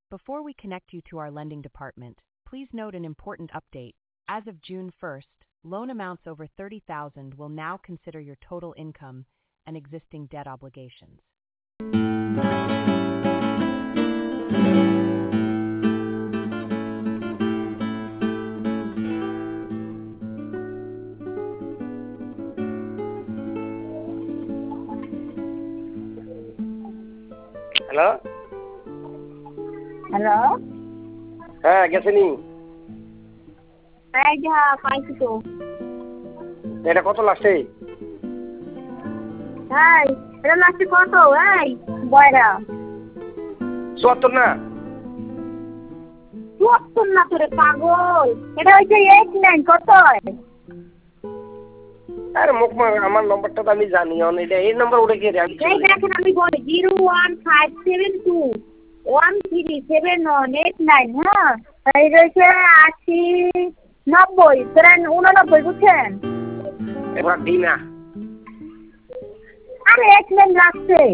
Before we connect you to our lending department, please note an important update. As of June 1st, loan amounts over $30,000 will now consider your total income and existing debt obligations. Hello hello হ্যাঁ গেছেনি এই যা পাইছি তো এটা কত লাগছে এই এটা লাগছে কত এই বয়রা ৭৪ না ৭৪ না তোরে পাগল এটা হচ্ছে 89 কত আরে মুখ আমার নম্বরটা তো আমি জানি এটা এই নম্বর উঠে গিয়ে এই দেখেন আমি বলি 01572 137189 হ্যাঁ এই রয়েছে 80 90 89 বুঝছেন এবার দিনা আরে 89 লাগছে